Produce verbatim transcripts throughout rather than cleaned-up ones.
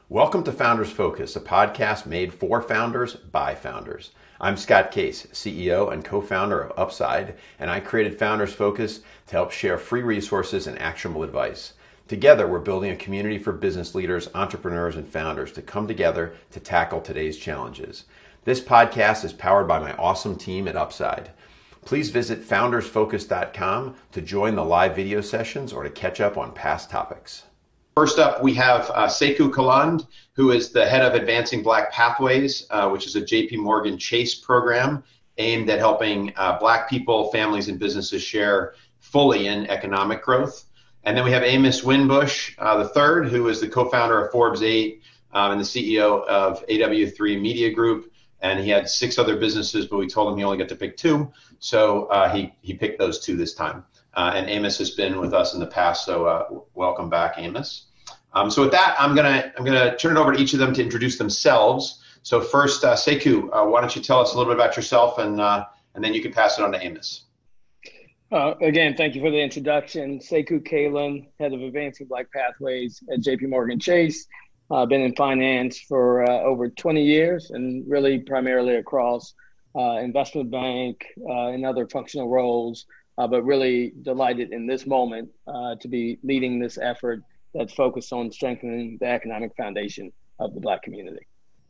Welcome to Founders Focus, a podcast made for founders by founders. I'm Scott Case, C E O and co-founder of Upside, and I created Founders Focus to help share free resources and actionable advice. Together, we're building a community for business leaders, entrepreneurs, and founders to come together to tackle today's challenges. This podcast is powered by my awesome team at Upside. Please visit founders focus dot com to join the live video sessions or to catch up on past topics. First up, we have uh, Sekou Kaland, who is the head of Advancing Black Pathways, uh, which is a J P Morgan Chase program aimed at helping uh, Black people, families, and businesses share fully in economic growth. And then we have Amos Winbush, uh, the third, who is the co-founder of Forbes eight um, and the C E O of A W three Media Group. And he had six other businesses, but we told him he only got to pick two. So uh, he, he picked those two this time. Uh, and Amos has been with us in the past, so uh, welcome back, Amos. Um, so with that, I'm gonna I'm gonna turn it over to each of them to introduce themselves. So first, uh, Sekou, uh, why don't you tell us a little bit about yourself, and uh, and then you can pass it on to Amos. Uh, again, thank you for the introduction. Sekou Kaland, head of Advancing Black Pathways at J P Morgan Chase. I've uh, been in finance for uh, over twenty years, and really primarily across uh, investment bank uh, and other functional roles. Uh, but really delighted in this moment uh, to be leading this effort that's focused on strengthening the economic foundation of the Black community.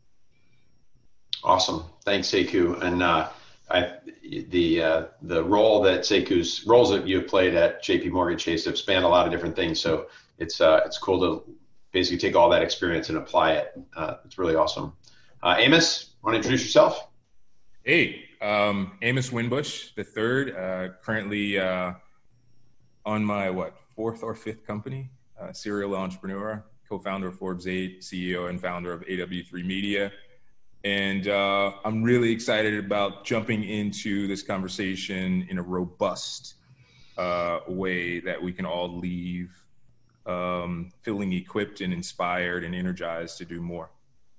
Awesome, thanks, Sekou. And uh, I, the uh, the role that Sekou's roles that you've played at J P Morgan Chase have spanned a lot of different things. So it's uh, it's cool to basically take all that experience and apply it. Uh, it's really awesome. Uh, Amos, want to introduce yourself? Hey, um, Amos Winbush, the third, uh, currently uh, on my what fourth or fifth company. Uh, serial entrepreneur, co-founder of Forbes eight, C E O and founder of A W three Media. And uh, I'm really excited about jumping into this conversation in a robust uh, way that we can all leave um, feeling equipped and inspired and energized to do more.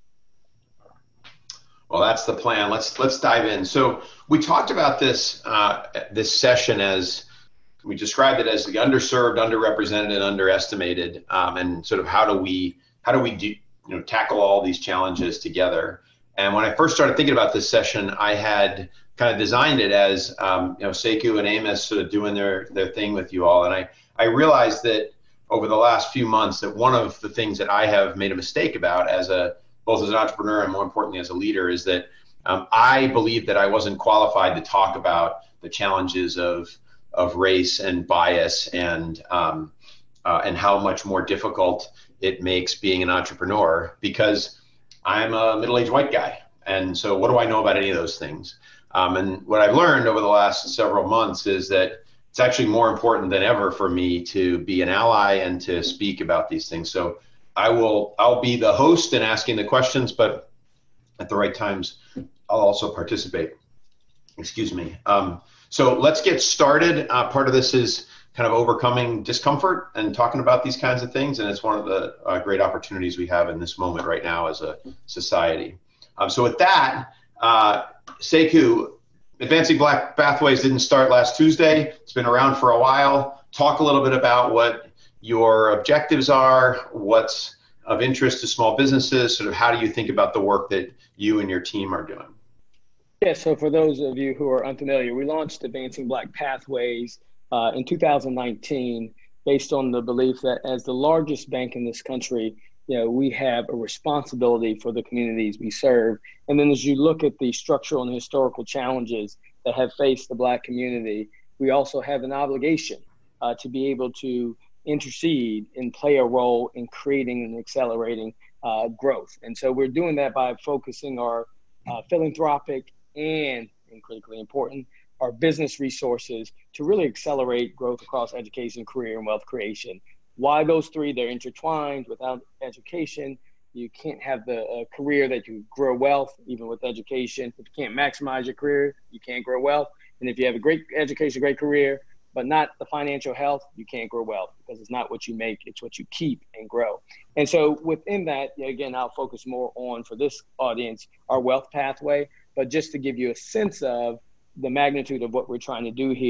Well, that's the plan. Let's let's dive in. So we talked about this uh, this session as we described it as the underserved, underrepresented, and underestimated, um, and sort of how do we how do we do, you know tackle all these challenges together. And when I first started thinking about this session, I had kind of designed it as um, you know Sekou and Amos sort of doing their their thing with you all, and I I realized that over the last few months that one of the things that I have made a mistake about as a both as an entrepreneur and more importantly as a leader is that um, I believed that I wasn't qualified to talk about the challenges of of race and bias and um, uh, and how much more difficult it makes being an entrepreneur because I'm a middle-aged white guy. And so what do I know about any of those things? Um, and what I've learned over the last several months is that it's actually more important than ever for me to be an ally and to speak about these things. So I will, I'll be the host and asking the questions, but at the right times, I'll also participate. Excuse me. Um, So let's get started. Uh, part of this is kind of overcoming discomfort and talking about these kinds of things. And it's one of the uh, great opportunities we have in this moment right now as a society. Um, so with that, uh, Sekou, Advancing Black Pathways didn't start last Tuesday. It's been around for a while. Talk a little bit about what your objectives are, what's of interest to small businesses, sort of how do you think about the work that you and your team are doing? Yeah, so for those of you who are unfamiliar, we launched Advancing Black Pathways uh, in two thousand nineteen based on the belief that as the largest bank in this country, you know, we have a responsibility for the communities we serve. And then as you look at the structural and historical challenges that have faced the Black community, we also have an obligation uh, to be able to intercede and play a role in creating and accelerating uh, growth. And so we're doing that by focusing our uh, philanthropic and, and critically important, our business resources to really accelerate growth across education, career, and wealth creation. Why those three? They're intertwined. Without education, you can't have the uh, career that you grow wealth, even with education. If you can't maximize your career, you can't grow wealth. And if you have a great education, great career, but not the financial health, you can't grow wealth because it's not what you make, it's what you keep and grow. And so within that, again, I'll focus more on, for this audience, our wealth pathway. But just to give you a sense of the magnitude of what we're trying to do here,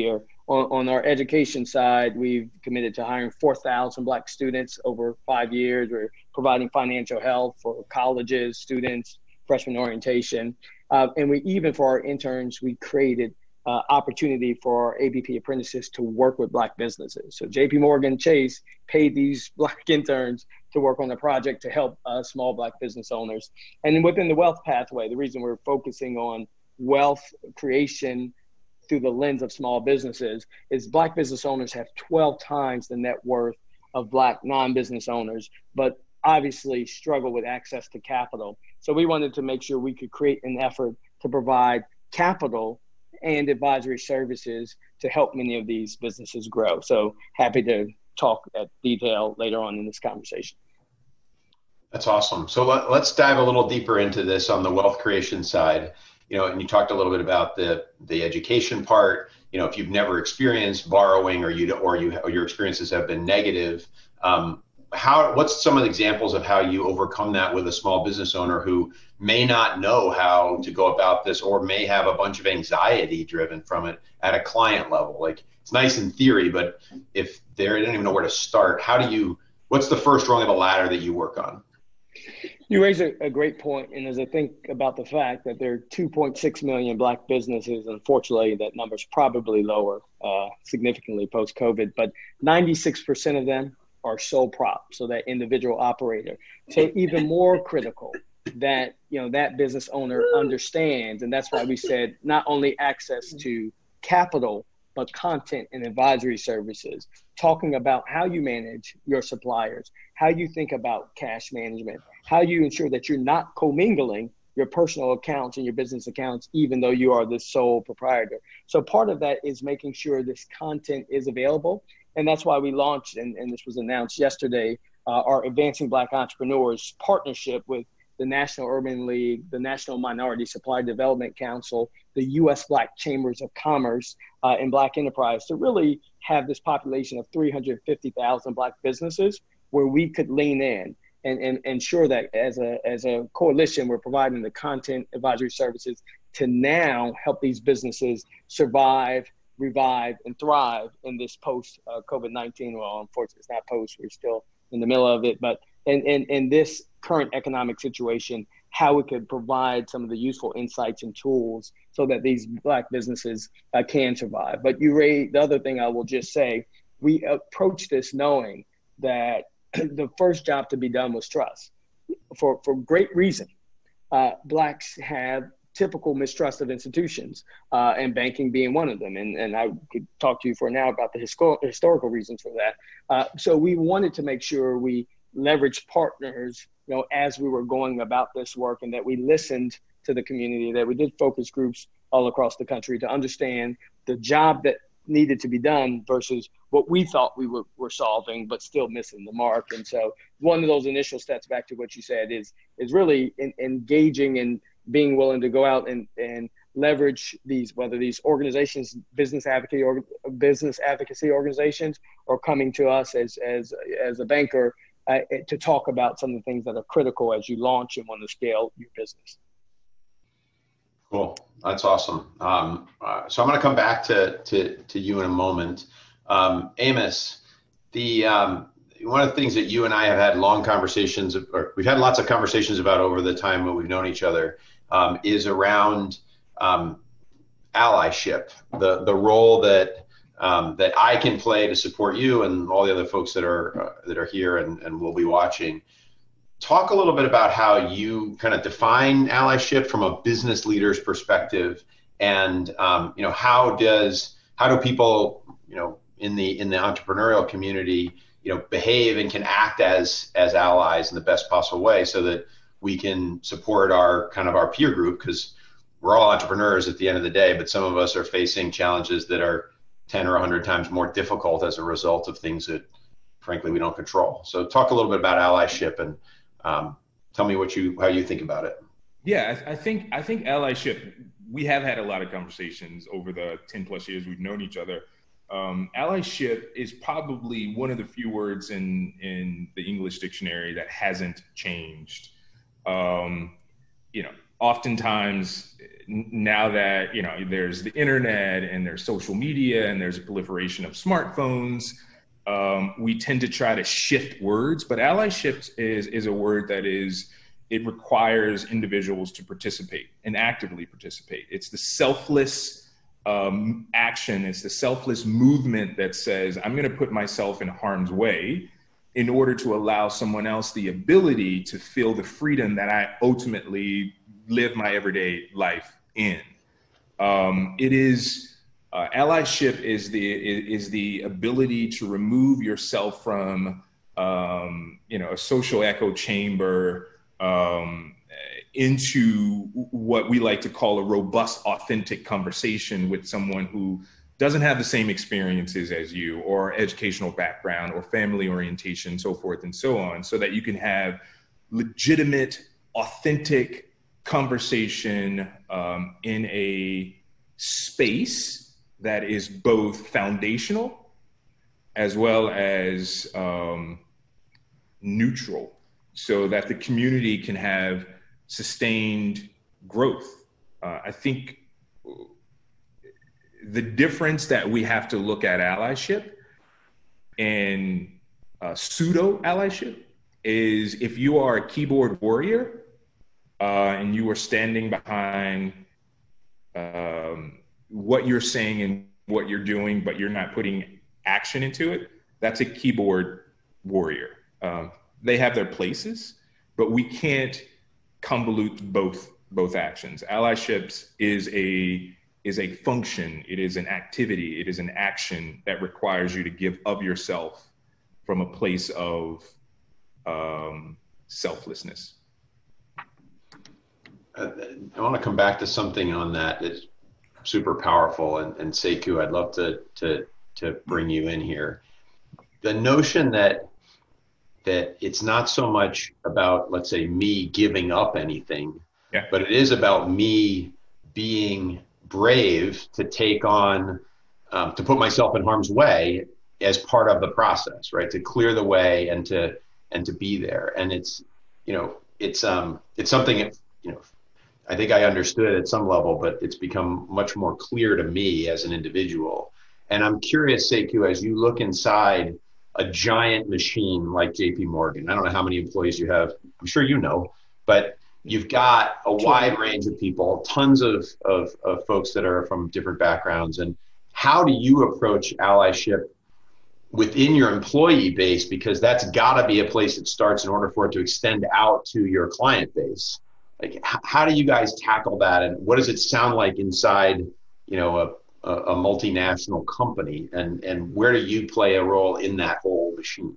on, on our education side, we've committed to hiring four thousand Black students over five years. We're providing financial help for colleges, students, freshman orientation. Uh, and we even for our interns, we created uh, opportunity for our A B P apprentices to work with Black businesses. So J P Morgan Chase paid these Black interns to work on a project to help uh, small Black business owners. And then within the wealth pathway, the reason we're focusing on wealth creation through the lens of small businesses is Black business owners have twelve times the net worth of Black non-business owners, but obviously struggle with access to capital. So we wanted to make sure we could create an effort to provide capital and advisory services to help many of these businesses grow. So happy to talk at detail later on in this conversation. That's awesome. So let, let's dive a little deeper into this on the wealth creation side. You know, and you talked a little bit about the the education part. You know, if you've never experienced borrowing, or you or you or your experiences have been negative, um, how what's some of the examples of how you overcome that with a small business owner who may not know how to go about this, or may have a bunch of anxiety driven from it at a client level? Like, it's nice in theory, but if they don't even know where to start, how do you? What's the first rung of the ladder that you work on? You raise a, a great point, and as I think about the fact that there are two point six million Black businesses, unfortunately, that number's probably lower uh, significantly post-COVID, but ninety-six percent of them are sole prop, so that individual operator. So even more critical that, you know, that business owner understands, and that's why we said not only access to capital, but content and advisory services, talking about how you manage your suppliers, how you think about cash management, how you ensure that you're not commingling your personal accounts and your business accounts, even though you are the sole proprietor. So part of that is making sure this content is available. And that's why we launched, and, and this was announced yesterday, uh, our Advancing Black Entrepreneurs partnership with the National Urban League, the National Minority Supply Development Council, the U S Black Chambers of Commerce, uh, and Black Enterprise, to really have this population of three hundred fifty thousand Black businesses where we could lean in and, and ensure that as a, as a coalition, we're providing the content advisory services to now help these businesses survive, revive, and thrive in this post uh, COVID nineteen. Well, unfortunately, it's not post, we're still in the middle of it, but in, in, in this current economic situation, how we could provide some of the useful insights and tools so that these Black businesses uh, can survive. But you raised the other thing I will just say, we approach this knowing that the first job to be done was trust, for, for great reason. Uh, Blacks have typical mistrust of institutions, uh, and banking being one of them. And, and I could talk to you for now about the histor- historical reasons for that. Uh, so we wanted to make sure we leveraged partners, you know, as we were going about this work, and that we listened to the community, that we did focus groups all across the country to understand the job that needed to be done versus what we thought we were, were solving, but still missing the mark. And so one of those initial steps, back to what you said, is is really in, engaging and being willing to go out and, and leverage these, whether these organizations, business advocacy or business advocacy organizations, or coming to us as as as a banker uh, to talk about some of the things that are critical as you launch and want to scale your business. Cool, that's awesome. Um, uh, so I'm going to come back to to to you in a moment, um, Amos. The um, one of the things that you and I have had long conversations, or we've had lots of conversations about over the time that we've known each other, um, is around um, allyship, the the role that um, that I can play to support you and all the other folks that are uh, that are here and, and will be watching. Talk a little bit about how you kind of define allyship from a business leader's perspective, and um, you know, how does how do people, you know, in the in the entrepreneurial community, you know, behave and can act as as allies in the best possible way, so that we can support our kind of our peer group, because we're all entrepreneurs at the end of the day, but some of us are facing challenges that are ten or a hundred times more difficult as a result of things that, frankly, we don't control. So talk a little bit about allyship, and um, tell me what you how you think about it. Yeah, I, I think I think allyship. We have had a lot of conversations over the ten plus years we've known each other. Um, allyship is probably one of the few words in in the English dictionary that hasn't changed. Um, you know, oftentimes now that, you know, there's the internet and there's social media and there's a proliferation of smartphones, um, we tend to try to shift words, but allyship is, is a word that is, it requires individuals to participate and actively participate. It's the selfless um, action. It's the selfless movement that says, I'm going to put myself in harm's way in order to allow someone else the ability to feel the freedom that I ultimately live my everyday life in. Um, it is, uh, allyship is the, is the ability to remove yourself from, um, you know, a social echo chamber, um, into what we like to call a robust, authentic conversation with someone who doesn't have the same experiences as you, or educational background, or family orientation, so forth and so on, so that you can have legitimate, authentic conversation um, in a space that is both foundational as well as um, neutral, so that the community can have sustained growth. Uh, I think the difference that we have to look at allyship and uh, pseudo allyship is if you are a keyboard warrior uh, and you are standing behind um, what you're saying and what you're doing, but you're not putting action into it, that's a keyboard warrior. Um, they have their places, but we can't convolute both both actions. Allyships is a is a function, it is an activity, it is an action that requires you to give of yourself from a place of um, selflessness. Uh, I want to come back to something on that that's super powerful, and, and Sekou, I'd love to to to bring you in here. The notion that that it's not so much about, let's say, me giving up anything, yeah. but it is about me being brave to take on, um, to put myself in harm's way as part of the process, right? To clear the way and to and to be there. And it's, you know, it's um it's something that, you know, I think I understood at some level, but it's become much more clear to me as an individual. And I'm curious, Sekou, as you look inside a giant machine like J P Morgan, I don't know how many employees you have, I'm sure you know, but you've got a wide range of people, tons of, of, of folks that are from different backgrounds. And how do you approach allyship within your employee base? Because that's gotta be a place it starts in order for it to extend out to your client base. Like, h- how do you guys tackle that? And what does it sound like inside, you know, a, a, a multinational company? And, and where do you play a role in that whole machine?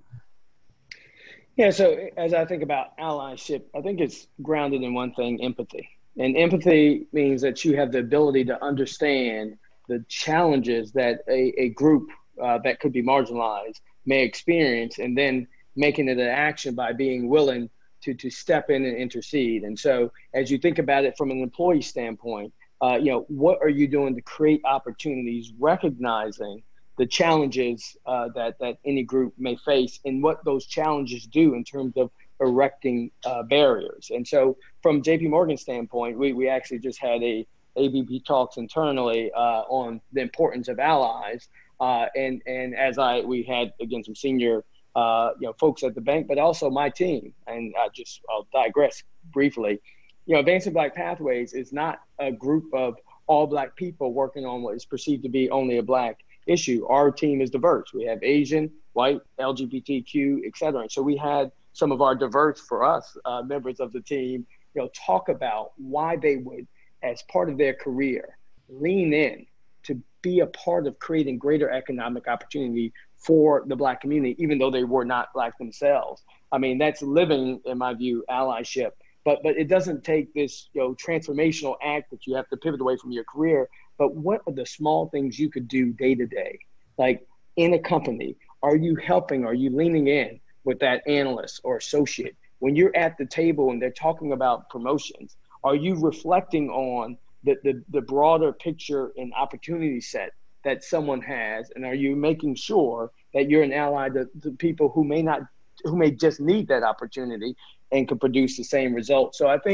Yeah, so as I think about allyship, I think it's grounded in one thing, empathy. And empathy means that you have the ability to understand the challenges that a, a group uh, that could be marginalized may experience, and then making it an action by being willing to, to step in and intercede. And so as you think about it from an employee standpoint, uh, you know, what are you doing to create opportunities, recognizing the challenges uh, that, that any group may face and what those challenges do in terms of erecting uh, barriers. And so from J P Morgan standpoint, we, we actually just had a A B P talks internally uh, on the importance of allies. Uh, and, and as I, we had, again, some senior uh, you know, folks at the bank, but also my team. And I just, I'll digress briefly. You know, Advancing Black Pathways is not a group of all Black people working on what is perceived to be only a Black issue. Our team is diverse. We have Asian, white, L G B T Q, et cetera. And so we had some of our diverse, for us, uh, members of the team, you know, talk about why they would, as part of their career, lean in to be a part of creating greater economic opportunity for the Black community, even though they were not Black themselves. I mean, that's living, in my view, allyship. But but it doesn't take this, you know, transformational act that you have to pivot away from your career. But what are the small things you could do day to day? Like in a company, are you helping? Are you leaning in with that analyst or associate? When you're at the table and they're talking about promotions, are you reflecting on the, the, the broader picture and opportunity set that someone has? And are you making sure that you're an ally to, to people who may not, who may just need that opportunity and can produce the same results? So I think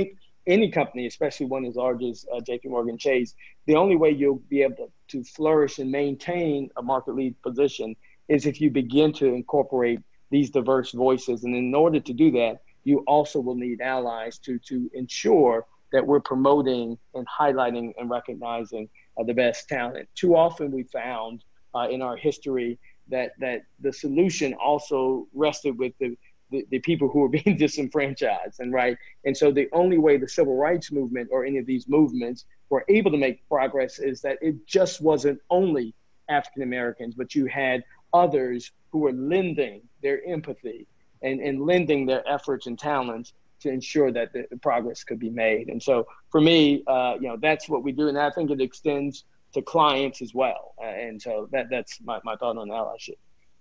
any company, especially one as large as uh, J P Morgan Chase, the only way you'll be able to, to flourish and maintain a market lead position is if you begin to incorporate these diverse voices. And in order to do that, you also will need allies to, to ensure that we're promoting and highlighting and recognizing uh, the best talent. Too often we found uh, in our history that that the solution also rested with the, the, the people who were being disenfranchised, and right. And so the only way the civil rights movement or any of these movements were able to make progress is that it just wasn't only African Americans, but you had others who were lending their empathy and, and lending their efforts and talents to ensure that the, the progress could be made. And so for me, uh, you know, that's what we do. And I think it extends to clients as well. Uh, and so that that's my, my thought on allyship.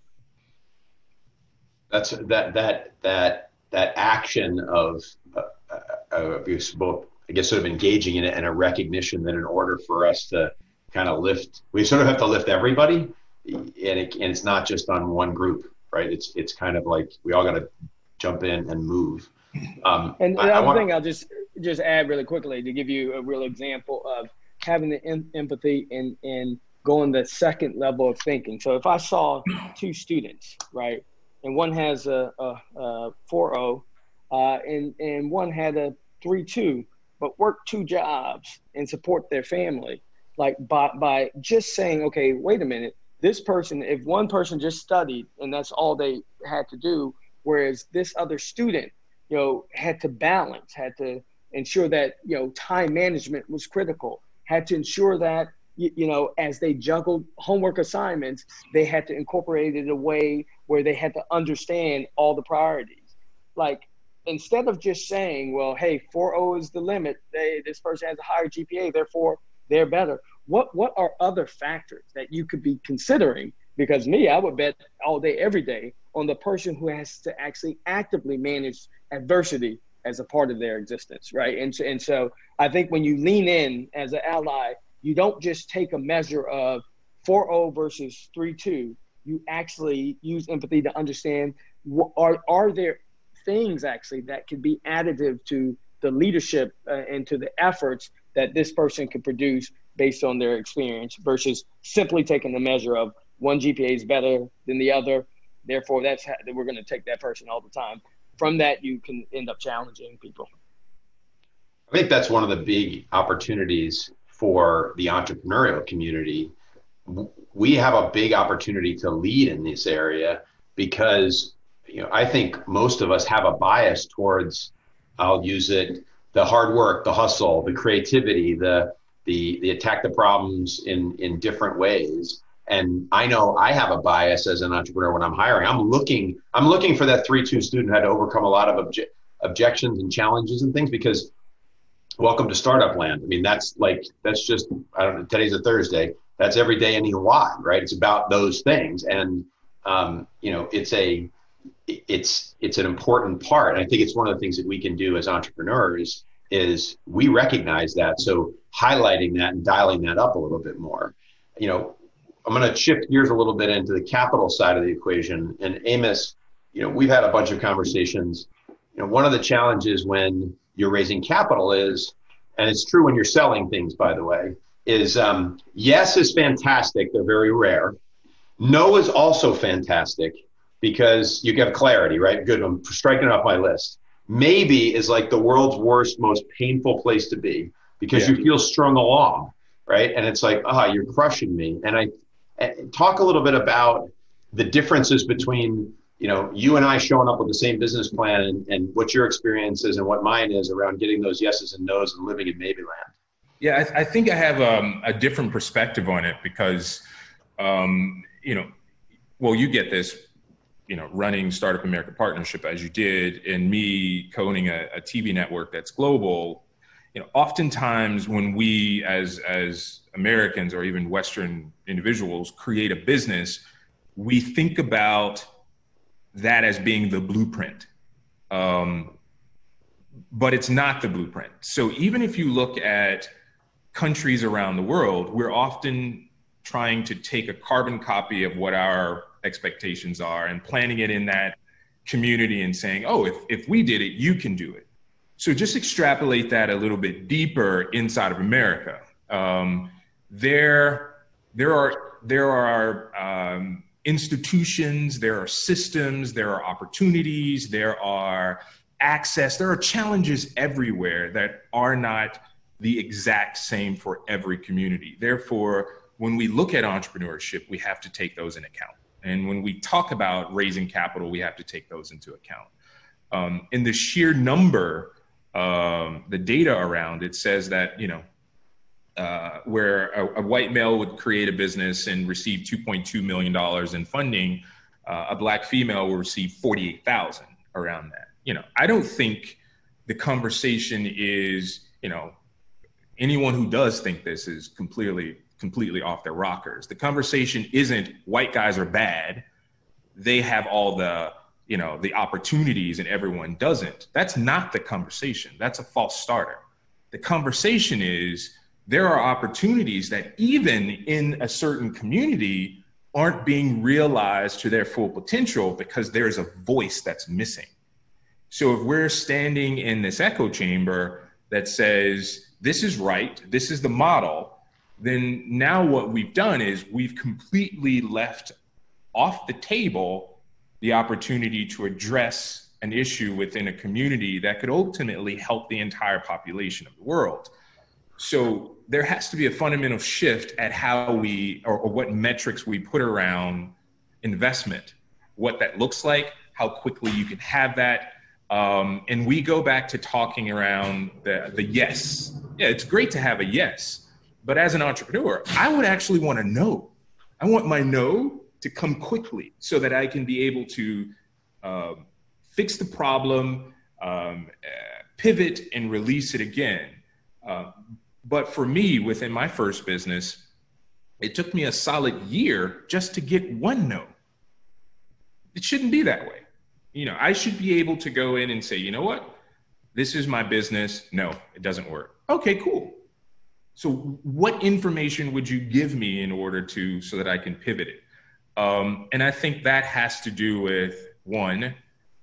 That's that, that, that, that action of, uh, uh, both, I guess, sort of engaging in it and a recognition that in order for us to kind of lift, we sort of have to lift everybody, and, it, and it's not just on one group, right? It's, it's kind of like we all got to jump in and move. Um, and the I, other I wanna... thing I'll just just add really quickly to give you a real example of having the em- empathy and, and going the second level of thinking. So if I saw two students, right, and one has a, a, a four oh uh, and, and one had a three two, but work two jobs and support their family, like by, by just saying, okay, wait a minute, this person, if one person just studied and that's all they had to do, whereas this other student, you know, had to balance, had to ensure that, you know, time management was critical, had to ensure that, you, you know, as they juggled homework assignments, they had to incorporate it in a way where they had to understand all the priorities. Like, instead of just saying, well, hey, four oh is the limit, they, this person has a higher G P A, therefore they're better. What, what are other factors that you could be considering? Because me, I would bet all day, every day on the person who has to actually actively manage adversity as a part of their existence, right? And so, and so I think when you lean in as an ally, you don't just take a measure of four oh versus three two. You actually use empathy to understand, what, are, are there things actually that could be additive to the leadership uh, and to the efforts that this person could produce based on their experience, versus simply taking the measure of one G P A is better than the other, therefore that's how, that we're going to take that person all the time. From that, you can end up challenging people. I think that's one of the big opportunities for the entrepreneurial community. We have a big opportunity to lead in this area because, you know, I think most of us have a bias towards, I'll use it, the hard work, the hustle, the creativity, the the the attack the problems in in different ways. And I know I have a bias as an entrepreneur when I'm hiring. I'm looking, I'm looking for that three two student who had to overcome a lot of obje- objections and challenges and things, because welcome to startup land. I mean, that's like, that's just, I don't know, today's a Thursday. That's every day in E Y, right? It's about those things. And, um, you know, it's a, it's, it's an important part. And I think it's one of the things that we can do as entrepreneurs is we recognize that. So highlighting that and dialing that up a little bit more, you know, I'm going to shift gears a little bit into the capital side of the equation. And Amos, you know, we've had a bunch of conversations. You know, one of the challenges when you're raising capital is, and it's true when you're selling things, by the way, is um, yes is fantastic. They're very rare. No is also fantastic because you get clarity, right? Good. I'm striking off my list. Maybe is like the world's worst, most painful place to be because yeah. you feel strung along, right? And it's like, ah, oh, you're crushing me. And I, talk a little bit about the differences between, you know, you and I showing up with the same business plan and, and what your experience is and what mine is around getting those yeses and nos and living in Maybeland. Yeah, I, th- I think I have um, a different perspective on it because, um, you know, well, you get this, you know, running Startup America Partnership as you did, and me co-owning a, a T V network that's global. You know, oftentimes when we as as Americans or even Western individuals create a business, we think about that as being the blueprint. Um, but it's not the blueprint. So even if you look at countries around the world, we're often trying to take a carbon copy of what our expectations are and planting it in that community and saying, oh, if, if we did it, you can do it. So just extrapolate that a little bit deeper inside of America. Um, there, there are there are um, institutions, there are systems, there are opportunities, there are access, there are challenges everywhere that are not the exact same for every community. Therefore, when we look at entrepreneurship, we have to take those in account. And when we talk about raising capital, we have to take those into account. Um, in the sheer number, um, the data around it says that, you know, uh, where a, a white male would create a business and receive two point two million dollars in funding, uh, a black female will receive forty-eight thousand around that. You know, I don't think the conversation is, you know, anyone who does think this is completely, completely off their rockers. The conversation isn't white guys are bad. They have all the, you know, the opportunities and everyone doesn't. That's not the conversation. That's a false starter. The conversation is there are opportunities that even in a certain community aren't being realized to their full potential because there's a voice that's missing. So if we're standing in this echo chamber that says, this is right, this is the model, then now what we've done is we've completely left off the table the opportunity to address an issue within a community that could ultimately help the entire population of the world. So there has to be a fundamental shift at how we, or, or what metrics we put around investment, what that looks like, how quickly you can have that. Um, and we go back to talking around the, the yes. Yeah, it's great to have a yes, but as an entrepreneur, I would actually want to know. I want my no to come quickly so that I can be able to uh, fix the problem, um, uh, pivot and release it again. Uh, but for me, within my first business, it took me a solid year just to get one no. It shouldn't be that way. You know, I should be able to go in and say, you know what, this is my business. No, it doesn't work. Okay, cool. So what information would you give me in order to, so that I can pivot it? Um, and I think that has to do with, one,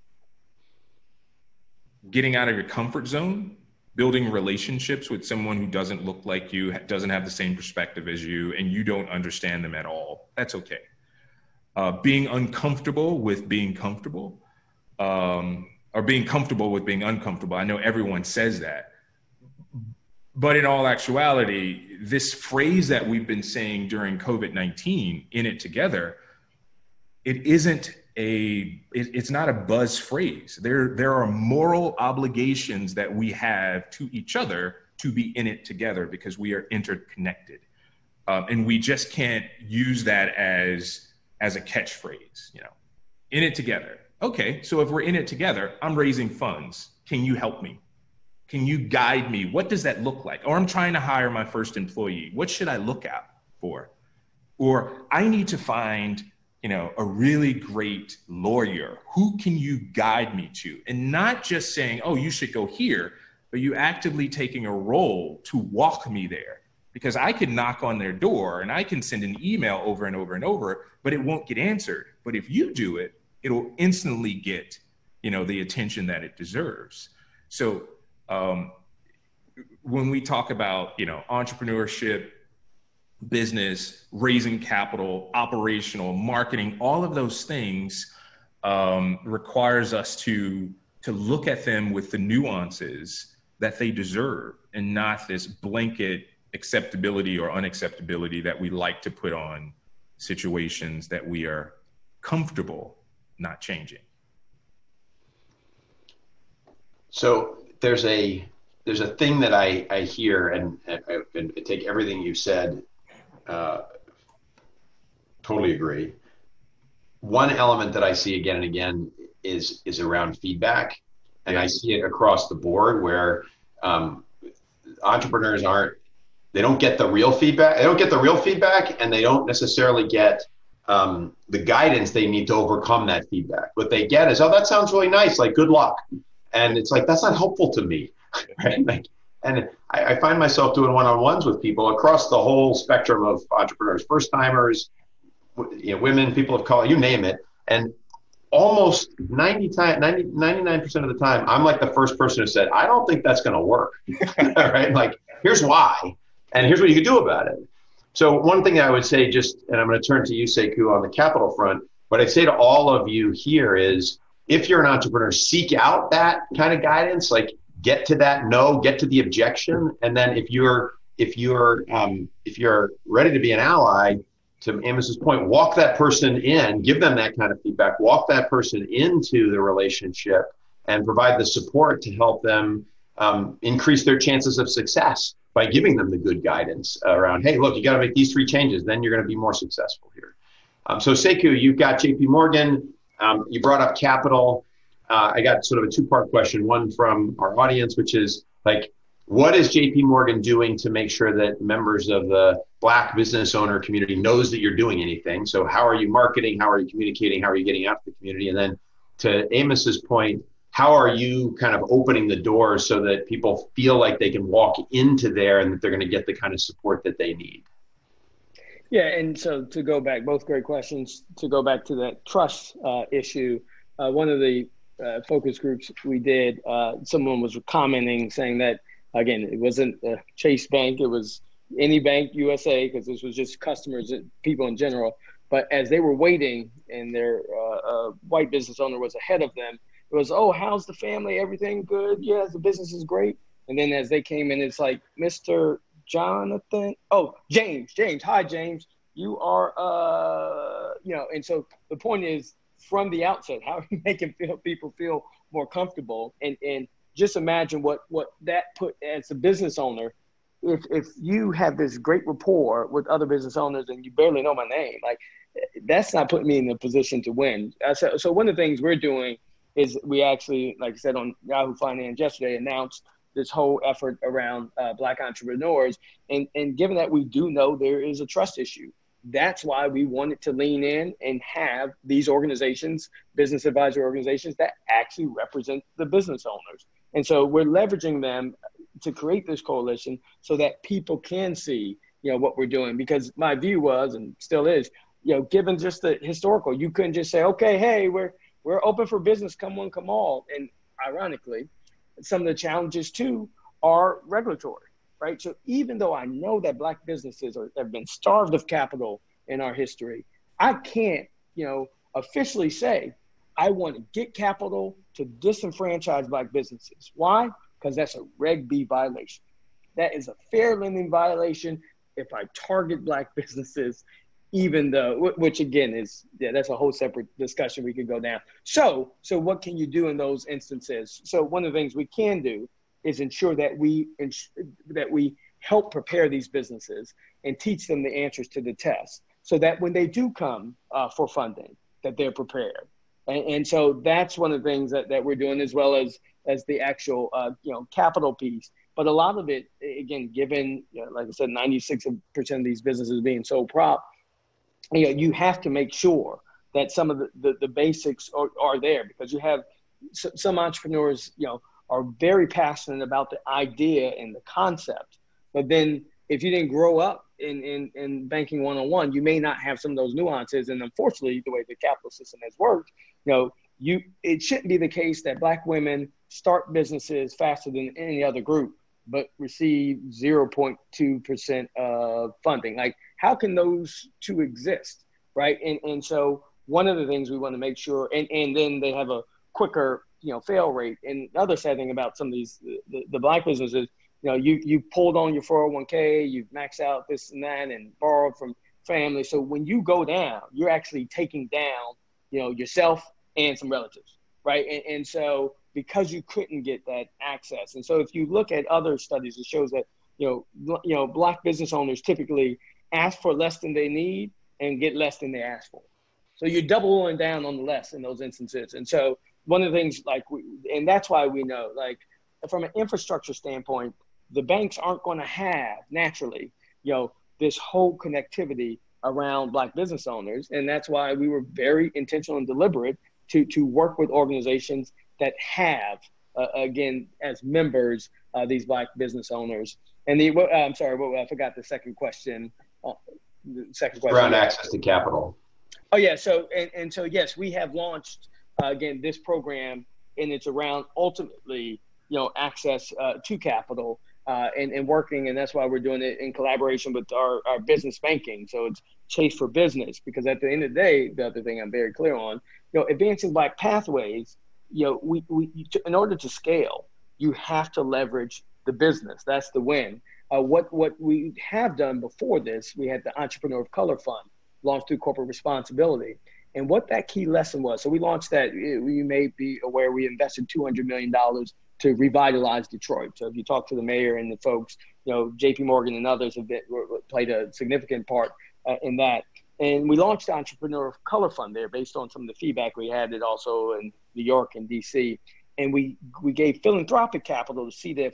getting out of your comfort zone, building relationships with someone who doesn't look like you, doesn't have the same perspective as you, and you don't understand them at all. That's okay. Uh, being uncomfortable with being comfortable, um, or being comfortable with being uncomfortable. I know everyone says that. But in all actuality, this phrase that we've been saying during COVID nineteen, in it together, it isn't a, it, it's not a buzz phrase. There, there are moral obligations that we have to each other to be in it together because we are interconnected. Um, and we just can't use that as, as a catchphrase, you know, in it together. Okay, so if we're in it together, I'm raising funds. Can you help me? Can you guide me? What does that look like? Or I'm trying to hire my first employee. What should I look out for? Or I need to find, you know, a really great lawyer. Who can you guide me to? And not just saying, oh, you should go here, but you actively taking a role to walk me there. Because I can knock on their door and I can send an email over and over and over, but it won't get answered. But if you do it, it'll instantly get, you know, the attention that it deserves. So Um, when we talk about, you know, entrepreneurship, business, raising capital, operational, marketing, all of those things um, requires us to, to look at them with the nuances that they deserve and not this blanket acceptability or unacceptability that we like to put on situations that we are comfortable not changing. So there's a there's a thing that I, I hear, and, and, and I take everything you said, uh, totally agree. One element that I see again and again is is around feedback, and yeah. I see it across the board where um, entrepreneurs aren't, they don't get the real feedback, they don't get the real feedback, and they don't necessarily get um, the guidance they need to overcome that feedback. What they get is, oh, that sounds really nice, like good luck. And it's like, that's not helpful to me, right? Like, and I, I find myself doing one-on-ones with people across the whole spectrum of entrepreneurs, first-timers, you know, women, people of color, you name it. And almost ninety time, ninety, ninety-nine percent of the time, I'm like the first person who said, I don't think that's going to work. Right? Like, here's why, and here's what you can do about it. So one thing I would say, just, and I'm going to turn to you, Sekou, on the capital front, what I'd say to all of you here is, if you're an entrepreneur, seek out that kind of guidance, like get to that no, get to the objection. And then if you're, if you're, um, if you're ready to be an ally, to Amos's point, walk that person in, give them that kind of feedback, walk that person into the relationship and provide the support to help them um, increase their chances of success by giving them the good guidance around, hey, look, you got to make these three changes, then you're going to be more successful here. Um, so Sekou, you've got J P Morgan, um, you brought up capital. Uh, I got sort of a two-part question, one from our audience, which is like, what is J P Morgan doing to make sure that members of the Black business owner community knows that you're doing anything? So how are you marketing? How are you communicating? How are you getting out to the community? And then to Amos's point, how are you kind of opening the doors so that people feel like they can walk into there and that they're going to get the kind of support that they need? Yeah, and so to go back, both great questions. To go back to that trust uh, issue, uh, one of the uh, focus groups we did, uh, someone was commenting saying that, again, it wasn't uh, Chase Bank, it was any bank, U S A, because this was just customers, people in general. But as they were waiting and their uh, uh, white business owner was ahead of them, it was, oh, how's the family? Everything good? Yes, the business is great. And then as they came in, it's like, Mister Jonathan, oh, James, James, hi, James. You are, uh, you know, and so the point is, from the outset, how are you making feel, people feel more comfortable? And, and just imagine what, what that put as a business owner. If if you have this great rapport with other business owners and you barely know my name, like that's not putting me in a position to win. Uh, so, so one of the things we're doing is we actually, like I said, on Yahoo Finance yesterday, announced this whole effort around uh, Black entrepreneurs. And, and given that we do know there is a trust issue, that's why we wanted to lean in and have these organizations, business advisory organizations, that actually represent the business owners. And so we're leveraging them to create this coalition so that people can see, you know, what we're doing. Because my view was, and still is, you know, given just the historical, you couldn't just say, okay, hey, we're we're open for business, come one, come all. And ironically, some of the challenges too are regulatory, right? So even though I know that Black businesses are, have been starved of capital in our history, I can't, you know, officially say I want to get capital to disenfranchise Black businesses. Why? Because that's a Reg B violation. That is a fair lending violation if I target Black businesses, even though, which again is, yeah, that's a whole separate discussion we could go down. So, so what can you do in those instances? So one of the things we can do is ensure that we, ins- that we help prepare these businesses and teach them the answers to the test so that when they do come uh, for funding, that they're prepared. And, and so that's one of the things that, that we're doing, as well as, as the actual, uh, you know, capital piece. But a lot of it, again, given, you know, like I said, ninety-six percent of these businesses being sole prop, you know, you have to make sure that some of the, the, the basics are, are there, because you have some entrepreneurs, you know, are very passionate about the idea and the concept. But then if you didn't grow up in, in, in banking one oh one, you may not have some of those nuances. And unfortunately, the way the capital system has worked, you know, you it shouldn't be the case that Black women start businesses faster than any other group, but receive zero point two percent of funding. Like, how can those two exist, right? And and so one of the things we want to make sure, and, and then they have a quicker, you know, fail rate. And the other sad thing about some of these, the, the Black businesses, you know, you, you pulled on your four oh one k, you've maxed out this and that and borrowed from family. So when you go down, you're actually taking down, you know, yourself and some relatives, right? And, and so because you couldn't get that access. And so if you look at other studies, it shows that, you know, you know, Black business owners typically ask for less than they need and get less than they ask for. So you're doubling down on the less in those instances. And so one of the things, like, we, and that's why we know, like, from an infrastructure standpoint, the banks aren't going to have naturally, you know, this whole connectivity around Black business owners. And that's why we were very intentional and deliberate to, to work with organizations that have, uh, again, as members, uh, these Black business owners. And the, uh, I'm sorry, well, I forgot the second question. Uh, the second question. Around access to capital. Oh yeah. So, and, and so, yes, we have launched uh, again, this program, and it's around ultimately, you know, access uh, to capital uh, and, and working. And that's why we're doing it in collaboration with our, our business banking. So it's Chase for Business, because at the end of the day, the other thing I'm very clear on, you know, advancing Black Pathways, you know, we, we in order to scale, you have to leverage the business. That's the win. Uh, what, what we have done before this, we had the Entrepreneur of Color Fund launched through corporate responsibility. And what that key lesson was, so we launched that, you may be aware, we invested two hundred million dollars to revitalize Detroit. So if you talk to the mayor and the folks, you know, J P Morgan and others have been, played a significant part uh, in that. And we launched the Entrepreneur of Color Fund there based on some of the feedback we had, it also in New York and D C. And we, we gave philanthropic capital to C D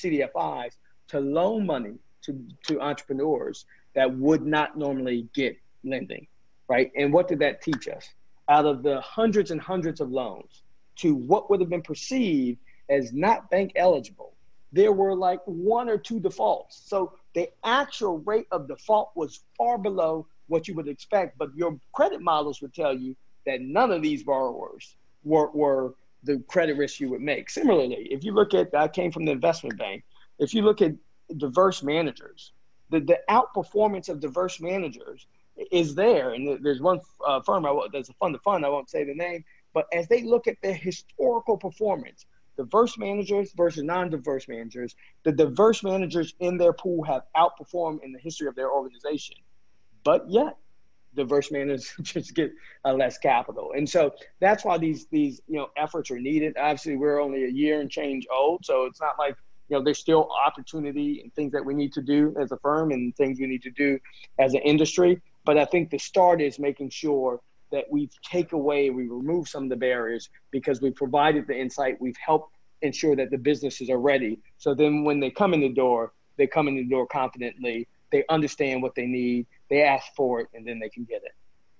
F Is to loan money to, to entrepreneurs that would not normally get lending. Right. And what did that teach us? Out of the hundreds and hundreds of loans to what would have been perceived as not bank eligible, there were like one or two defaults. So the actual rate of default was far below what you would expect. But your credit models would tell you that none of these borrowers were, were the credit risk you would make. Similarly, if you look at, I came from the investment bank, if you look at diverse managers, the, the outperformance of diverse managers is there. And there's one uh, firm, I, there's a fund to fund, I won't say the name, but as they look at their historical performance, diverse managers versus non-diverse managers, the diverse managers in their pool have outperformed in the history of their organization. But yet, diverse managers just get uh, less capital. And so that's why these, these you know, efforts are needed. Obviously, we're only a year and change old, so it's not like, you know, there's still opportunity and things that we need to do as a firm and things we need to do as an industry. But I think the start is making sure that we take away, we remove some of the barriers because we've provided the insight, we've helped ensure that the businesses are ready. So then when they come in the door, they come in the door confidently, they understand what they need, they ask for it, and then they can get it.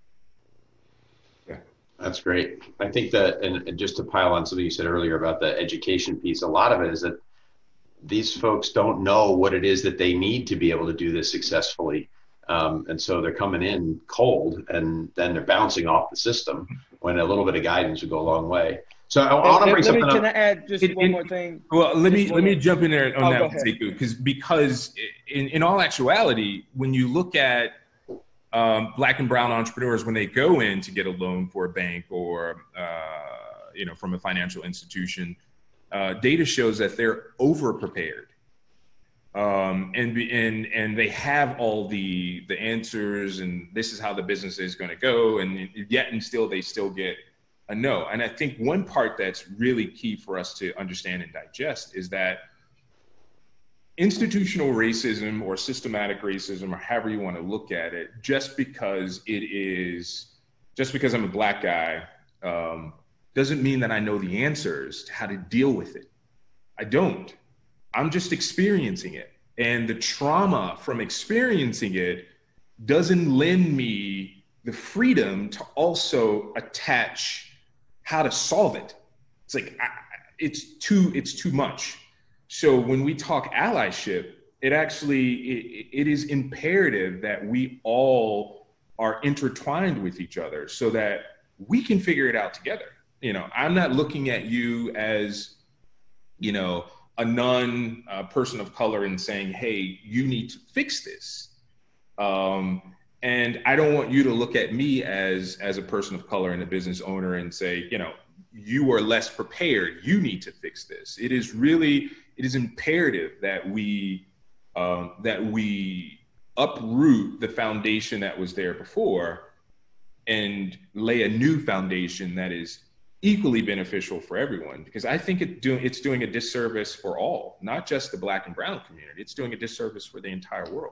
Yeah, that's great. I think that, and just to pile on something you said earlier about the education piece, a lot of it is that these folks don't know what it is that they need to be able to do this successfully. Um, and so they're coming in cold and then they're bouncing off the system when a little bit of guidance would go a long way. So I, I want to bring something me, up. Can I add just it, one it, more thing? Well, let just me let me jump in there on oh, that, Sekou, because because in, in all actuality, when you look at um, Black and brown entrepreneurs, when they go in to get a loan for a bank or uh, you know from a financial institution, uh, data shows that they're over prepared. Um, and, and, and they have all the, the answers and this is how the business is going to go. And yet and still, they still get a no. And I think one part that's really key for us to understand and digest is that institutional racism or systematic racism, or however you want to look at it, just because it is, just because I'm a Black guy, um, doesn't mean that I know the answers to how to deal with it. I don't. I'm just experiencing it. And the trauma from experiencing it doesn't lend me the freedom to also attach how to solve it. It's like, I, it's too, it's too much. So when we talk allyship, it actually, it, it is imperative that we all are intertwined with each other so that we can figure it out together. You know, I'm not looking at you as, you know, a non uh, person of color and saying, hey, you need to fix this. Um, and I don't want you to look at me as, as a person of color and a business owner and say, you know, you are less prepared, you need to fix this. It is really, it is imperative that we, um, that we uproot the foundation that was there before and lay a new foundation that is equally beneficial for everyone, because I think it do, it's doing a disservice for all, not just the Black and brown community. It's doing a disservice for the entire world.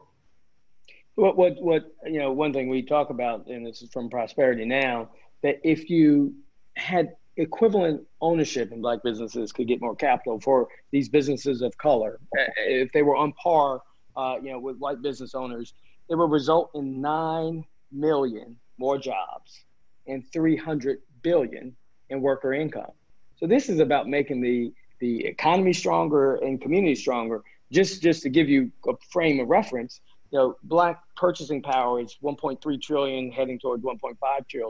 What, what, what, you know, one thing we talk about, and this is from Prosperity Now, that if you had equivalent ownership in Black businesses could get more capital for these businesses of color, if they were on par, uh, you know, with white business owners, it would result in nine million more jobs and three hundred billion in worker income. So this is about making the the economy stronger and community stronger. Just just to give you a frame of reference, you know, Black purchasing power is one point three trillion heading towards one point five trillion.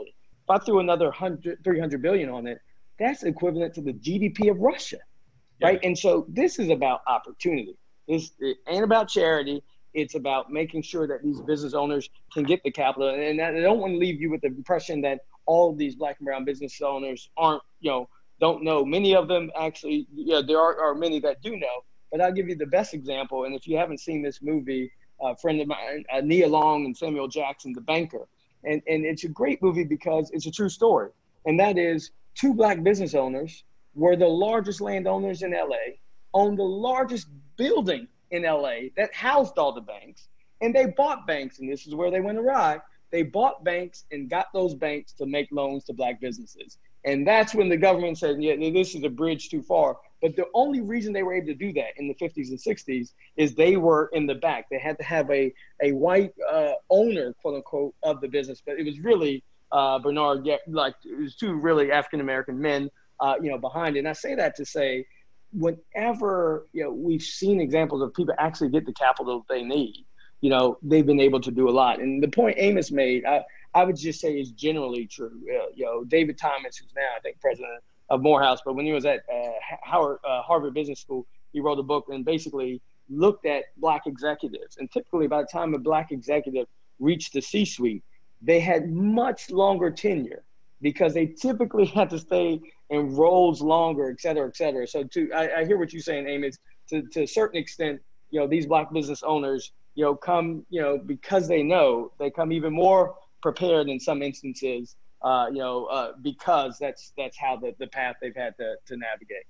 If I threw another one hundred, three hundred billion on it, that's equivalent to the G D P of Russia, yeah. right? And so this is about opportunity. It's, it ain't about charity. It's about making sure that these business owners can get the capital. And I don't want to leave you with the impression that all of these Black and brown business owners aren't, you know, don't know. Many of them actually, you know, there are, are many that do know. But I'll give you the best example. And if you haven't seen this movie, a friend of mine, uh, Nia Long and Samuel Jackson, The Banker. And, and it's a great movie because it's a true story. And that is two Black business owners were the largest landowners in L A, owned the largest building in L A that housed all the banks. And they bought banks, and this is where they went awry. They bought banks and got those banks to make loans to Black businesses. And that's when the government said, yeah, this is a bridge too far. But the only reason they were able to do that in the fifties and sixties is they were in the back. They had to have a, a white uh, owner, quote unquote, of the business. But it was really uh, Bernard, yeah, like it was two really African-American men, uh, you know, behind it. And I say that to say, whenever, you know, we've seen examples of people actually get the capital they need, you know, they've been able to do a lot. And the point Amos made, I, I would just say is generally true. Uh, you know, David Thomas, who's now, I think, president of Morehouse, but when he was at uh, Howard, uh, Harvard Business School, he wrote a book and basically looked at Black executives. And typically by the time a Black executive reached the C-suite, they had much longer tenure because they typically had to stay in roles longer, et cetera, et cetera. So to, I, I hear what you're saying, Amos, to, to a certain extent, you know, these Black business owners, you know, come, you know, because they know, they come even more prepared in some instances, uh, you know, uh, because that's that's how the, the path they've had to, to navigate.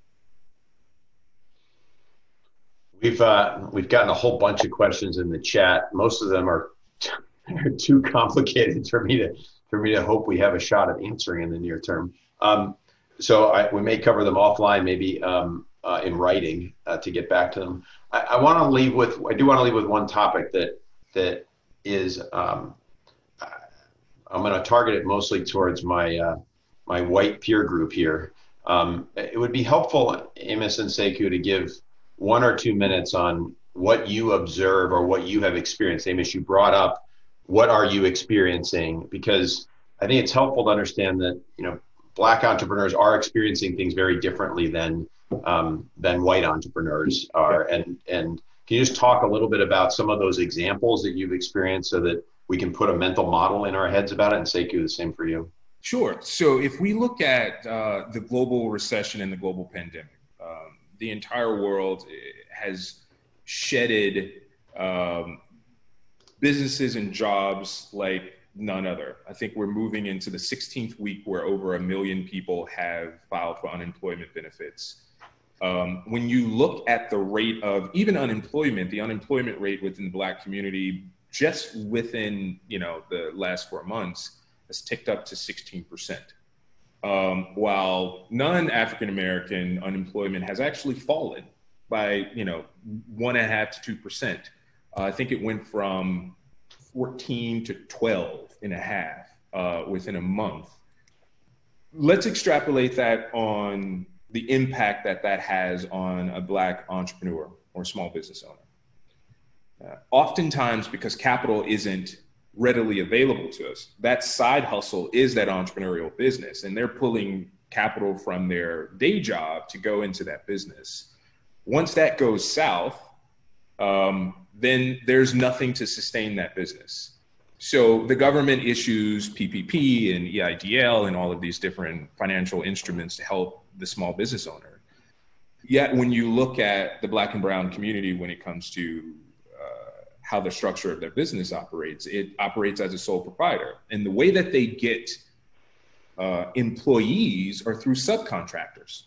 We've uh, we've gotten a whole bunch of questions in the chat. Most of them are, are too complicated for me to for me to hope we have a shot at answering in the near term. Um, so I, we may cover them offline, maybe um, uh, in writing uh, to get back to them. I, I want to leave with I do want to leave with one topic that that is. Um, I'm going to target it mostly towards my uh, my white peer group here. Um, it would be helpful, Amos and Sekou, to give one or two minutes on what you observe or what you have experienced. Amos, you brought up what are you experiencing, because I think it's helpful to understand that, you know, Black entrepreneurs are experiencing things very differently than um, than white entrepreneurs are. And and can you just talk a little bit about some of those examples that you've experienced so that we can put a mental model in our heads about it, and Sekou, the same for you? Sure. So if we look at uh, the global recession and the global pandemic, um, the entire world has shedded um, businesses and jobs like none other. I think we're moving into the sixteenth week where over a million people have filed for unemployment benefits. Um, when you look at the rate of even unemployment, the unemployment rate within the Black community just within, you know, the last four months has ticked up to sixteen percent. Um, while non-African-American unemployment has actually fallen by, you know, one and a half to two percent. Uh, I think it went from fourteen to twelve and a half uh, within a month. Let's extrapolate that on the impact that that has on a Black entrepreneur or small business owner. Uh, oftentimes, because capital isn't readily available to us, that side hustle is that entrepreneurial business, and they're pulling capital from their day job to go into that business. Once that goes south, um, then there's nothing to sustain that business. So the government issues P P P and E I D L and all of these different financial instruments to help the small business owner. Yet when you look at the Black and brown community, when it comes to how the structure of their business operates, it operates as a sole proprietor. And the way that they get uh, employees are through subcontractors.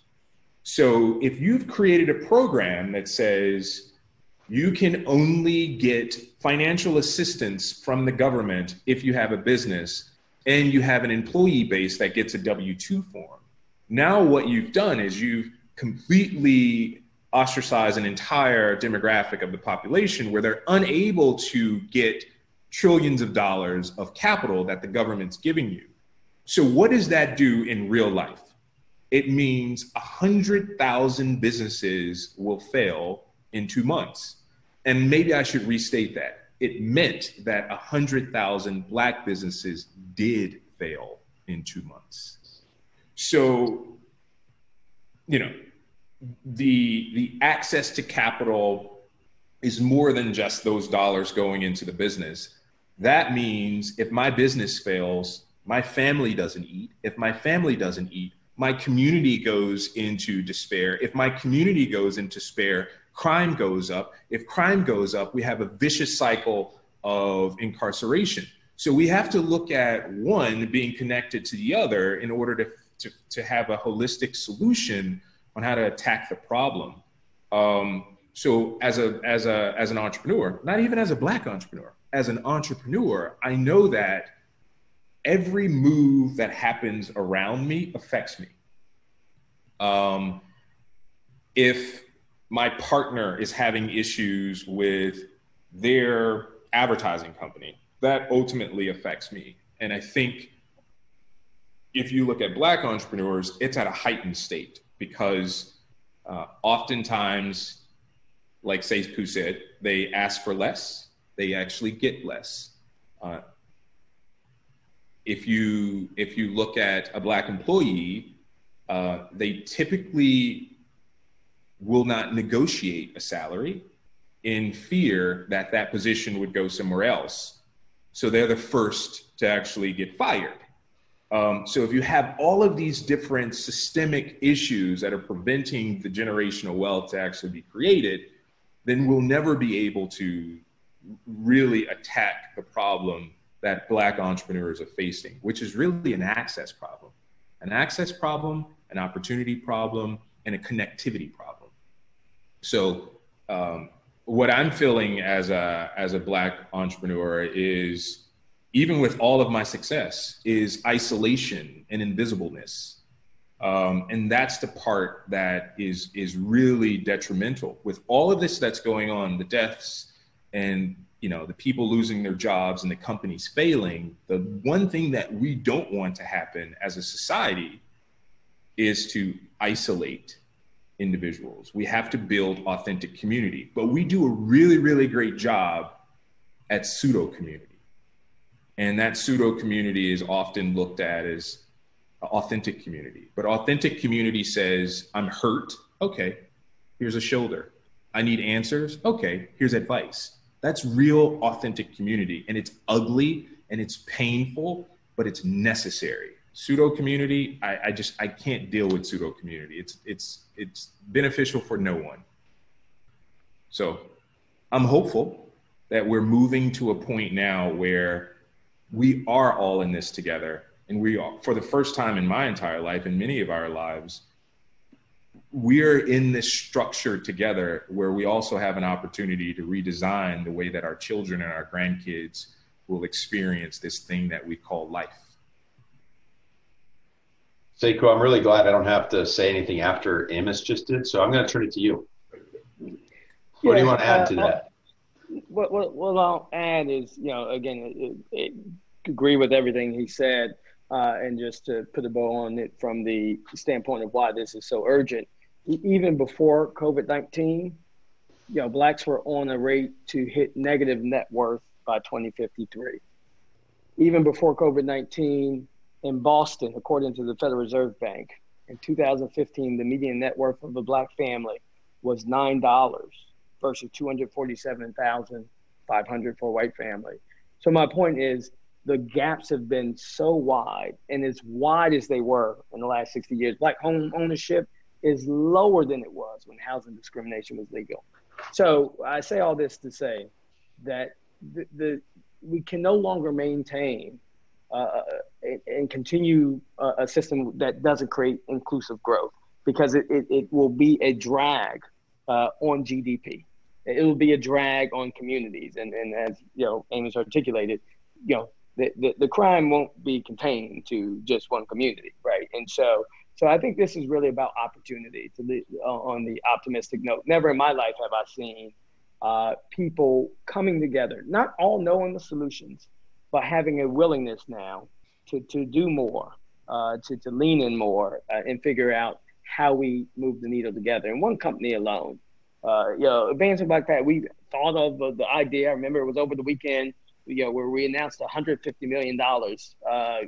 So if you've created a program that says you can only get financial assistance from the government if you have a business and you have an employee base that gets a W two form, now what you've done is you've completely ostracize an entire demographic of the population where they're unable to get trillions of dollars of capital that the government's giving you. So what does that do in real life? It means one hundred thousand businesses will fail in two months. And maybe I should restate that. It meant that one hundred thousand Black businesses did fail in two months. So, you know, the the access to capital is more than just those dollars going into the business. That means if my business fails, my family doesn't eat. If my family doesn't eat, my community goes into despair. If my community goes into despair, crime goes up. If crime goes up, we have a vicious cycle of incarceration. So we have to look at one being connected to the other in order to, to, to have a holistic solution on how to attack the problem. Um, so as a as a as an entrepreneur, not even as a Black entrepreneur, as an entrepreneur, I know that every move that happens around me affects me. Um, if my partner is having issues with their advertising company, that ultimately affects me. And I think if you look at Black entrepreneurs, it's at a heightened state because uh, oftentimes, like Sekou said, they ask for less, they actually get less. Uh, if you if you look at a Black employee, uh, they typically will not negotiate a salary in fear that that position would go somewhere else. So they're the first to actually get fired. Um, so if you have all of these different systemic issues that are preventing the generational wealth to actually be created, then we'll never be able to really attack the problem that Black entrepreneurs are facing, which is really an access problem, an access problem, an opportunity problem, and a connectivity problem. So um, what I'm feeling as a, as a Black entrepreneur is, even with all of my success, is isolation and invisibleness. Um, and that's the part that is, is really detrimental. With all of this that's going on, the deaths and, you know, the people losing their jobs and the companies failing, the one thing that we don't want to happen as a society is to isolate individuals. We have to build authentic community, but we do a really, really great job at pseudo community. And that pseudo community is often looked at as authentic community. But authentic community says, I'm hurt. Okay, here's a shoulder. I need answers. Okay, here's advice. That's real authentic community. And it's ugly and it's painful, but it's necessary. Pseudo community, I, I just, I can't deal with pseudo community. It's, it's, it's beneficial for no one. So I'm hopeful that we're moving to a point now where we are all in this together. And we are, for the first time in my entire life, in many of our lives, we're in this structure together where we also have an opportunity to redesign the way that our children and our grandkids will experience this thing that we call life. Sekou, I'm really glad I don't have to say anything after Amos just did, so I'm going to turn it to you. What yeah, do you want to add uh, to that? What, what, what I'll add is, you know, again, it, it, agree with everything he said, uh, and just to put a bow on it from the standpoint of why this is so urgent. Even before COVID nineteen, you know, Blacks were on a rate to hit negative net worth by twenty fifty-three. Even before COVID nineteen, in Boston, according to the Federal Reserve Bank, in two thousand fifteen, the median net worth of a Black family was nine dollars versus two hundred forty-seven thousand five hundred dollars for a white family. So my point is, the gaps have been so wide, and as wide as they were in the last sixty years. Black home ownership is lower than it was when housing discrimination was legal. So I say all this to say that the, the we can no longer maintain uh, and, and continue a, a system that doesn't create inclusive growth, because it, it, it will be a drag uh, on G D P. It will be a drag on communities. And, and as you know, Amos articulated, you know, the, the, the crime won't be contained to just one community, right? And so so I think this is really about opportunity, to the, uh, on the optimistic note. Never in my life have I seen uh, people coming together, not all knowing the solutions, but having a willingness now to, to do more, uh, to, to lean in more uh, and figure out how we move the needle together. And one company alone, uh, you know, Advancing Black Path, we thought of uh, the idea. I remember it was over the weekend, you know, where we announced one hundred fifty million dollars, uh, you know,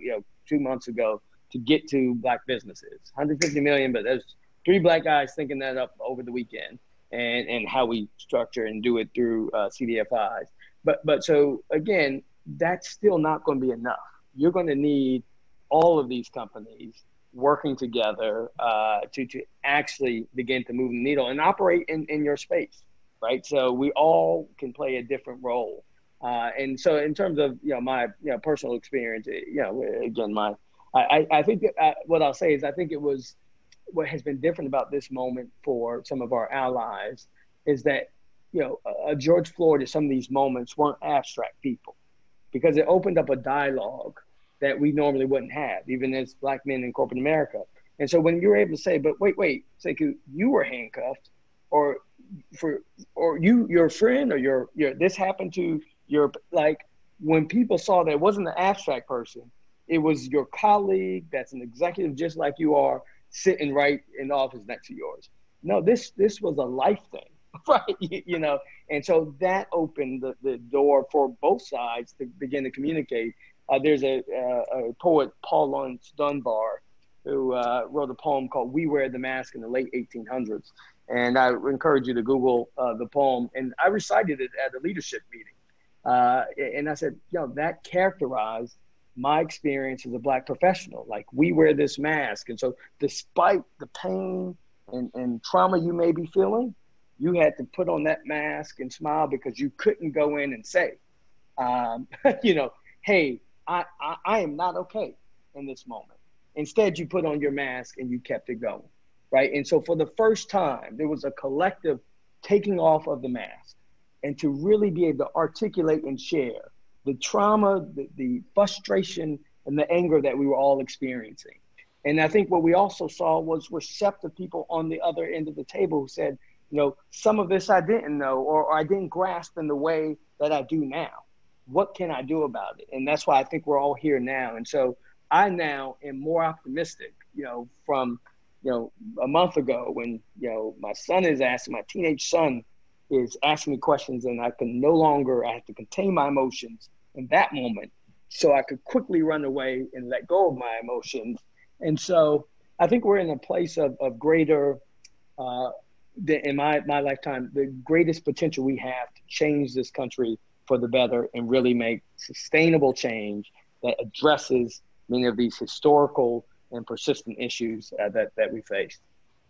two months ago to get to black businesses. one hundred fifty million, but there's three black guys thinking that up over the weekend, and, and how we structure and do it through uh, C D F Is. But, but so again, that's still not going to be enough. You're going to need all of these companies working together uh, to, to actually begin to move the needle and operate in, in your space, right? So we all can play a different role. Uh, and so in terms of, you know, my, you know, personal experience, you know, again, my, I, I think that I, what I'll say is I think it was, what has been different about this moment for some of our allies is that, you know, uh, George Floyd, or some of these moments weren't abstract people, because it opened up a dialogue that we normally wouldn't have, even as black men in corporate America. And so when you're able to say, but wait, wait, Sekou, you were handcuffed, or for, or you, your friend, or your, your, this happened to your, like, when people saw that it wasn't an abstract person, it was your colleague that's an executive just like you are, sitting right in the office next to yours. No, this, this was a life thing, right? You, you know, and so that opened the, the door for both sides to begin to communicate. Uh, there's a, a, a poet, Paul Laurence Dunbar, who uh, wrote a poem called "We Wear the Mask" in the late eighteen hundreds. And I encourage you to Google uh, the poem. And I recited it at a leadership meeting. Uh, and I said, yo, that characterized my experience as a black professional. Like, we wear this mask. And so despite the pain and, and trauma you may be feeling, you had to put on that mask and smile, because you couldn't go in and say, um, you know, hey, I, I, I am not okay in this moment. Instead, you put on your mask and you kept it going, right? And so for the first time, there was a collective taking off of the mask, and to really be able to articulate and share the trauma, the, the frustration, and the anger that we were all experiencing. And I think what we also saw was receptive people on the other end of the table who said, you know, some of this I didn't know, or, or I didn't grasp in the way that I do now. What can I do about it? And that's why I think we're all here now. And so I now am more optimistic, you know, from, you know, a month ago when, you know, my son is asking, my teenage son is asking me questions, and I can no longer, I have to contain my emotions in that moment so I could quickly run away and let go of my emotions. And so I think we're in a place of, of greater, uh, the, in my, my lifetime, the greatest potential we have to change this country for the better and really make sustainable change that addresses many of these historical and persistent issues uh, that, that we face.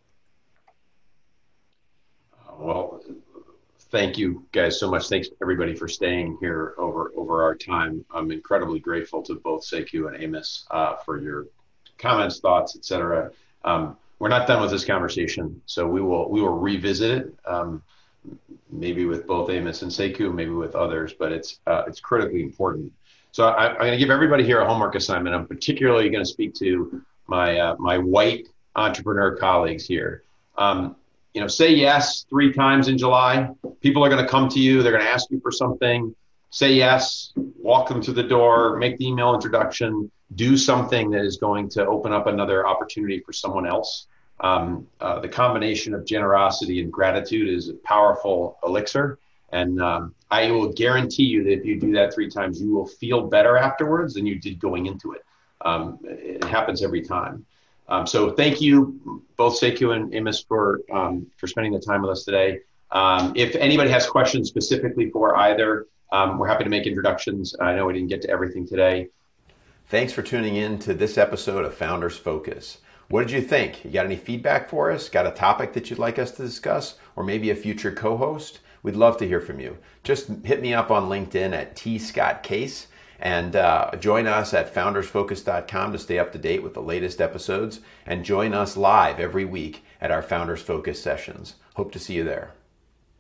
Well, thank you guys so much. Thanks everybody for staying here over, over our time. I'm incredibly grateful to both Sekou and Amos uh, for your comments, thoughts, et cetera. Um, we're not done with this conversation, so we will we will revisit it, um, maybe with both Amos and Sekou, maybe with others, but it's uh, it's critically important. So I, I'm going to give everybody here a homework assignment. I'm particularly going to speak to my uh, my white entrepreneur colleagues here. Um, you know, say yes three times in July. People are going to come to you. They're going to ask you for something. Say yes, walk them through the door, make the email introduction, do something that is going to open up another opportunity for someone else. Um, uh, the combination of generosity and gratitude is a powerful elixir. And um, I will guarantee you that if you do that three times, you will feel better afterwards than you did going into it. Um, it happens every time. Um, so thank you, both Sekou and Amos, for um, for spending the time with us today. Um, if anybody has questions specifically for either, um, we're happy to make introductions. I know we didn't get to everything today. Thanks for tuning in to this episode of Founders Focus. What did you think? You got any feedback for us? Got a topic that you'd like us to discuss? Or maybe a future co-host? We'd love to hear from you. Just hit me up on LinkedIn at T Scott Case, and uh, join us at founders focus dot com to stay up to date with the latest episodes, and join us live every week at our Founders Focus sessions. Hope to see you there.